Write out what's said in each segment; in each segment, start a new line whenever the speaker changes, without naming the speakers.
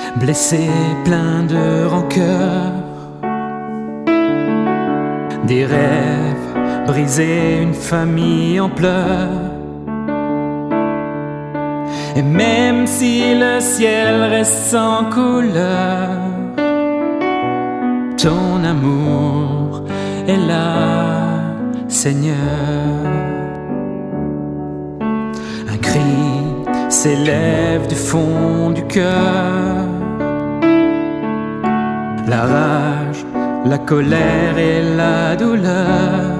blessé, plein de rancœur, des rêves brisés, une famille en pleurs. Et même si le ciel reste sans couleur, ton amour est là, Seigneur. Un cri s'élève du fond du cœur, la rage, la colère et la douleur.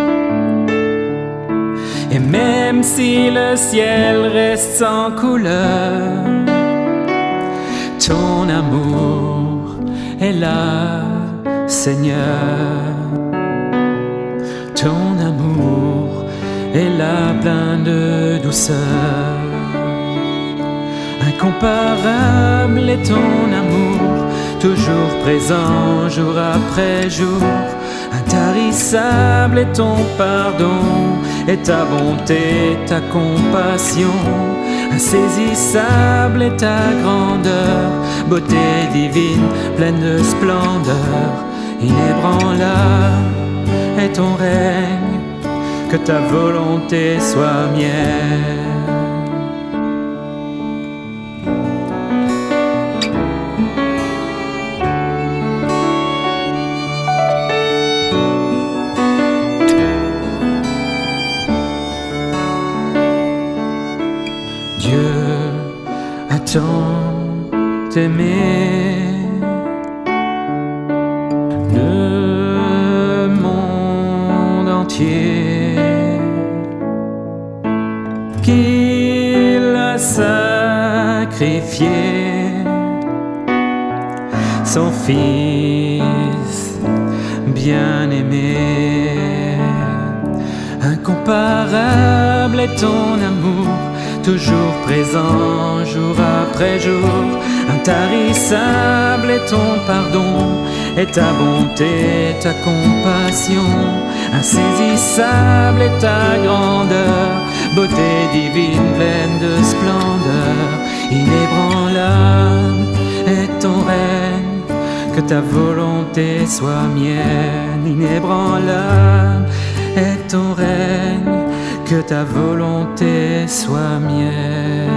Et même si le ciel reste sans couleur, ton amour est là, Seigneur. Ton amour est là, plein de douceur. Incomparable est ton amour, toujours présent jour après jour. Intarissable est ton pardon, et ta bonté, ta compassion. Insaisissable est ta grandeur, beauté divine, pleine de splendeur. Inébranlable est ton règne, que ta volonté soit mienne. Dieu a tant aimé le monde entier qu'il a sacrifié son Fils bien-aimé. Incomparable est ton amour, toujours présent jour après jour. Intarissable est ton pardon, et ta bonté, ta compassion. Insaisissable est ta grandeur, beauté divine, pleine de splendeur. Inébranlable est ton règne, que ta volonté soit mienne. Inébranlable est ton règne, que ta volonté soit mienne.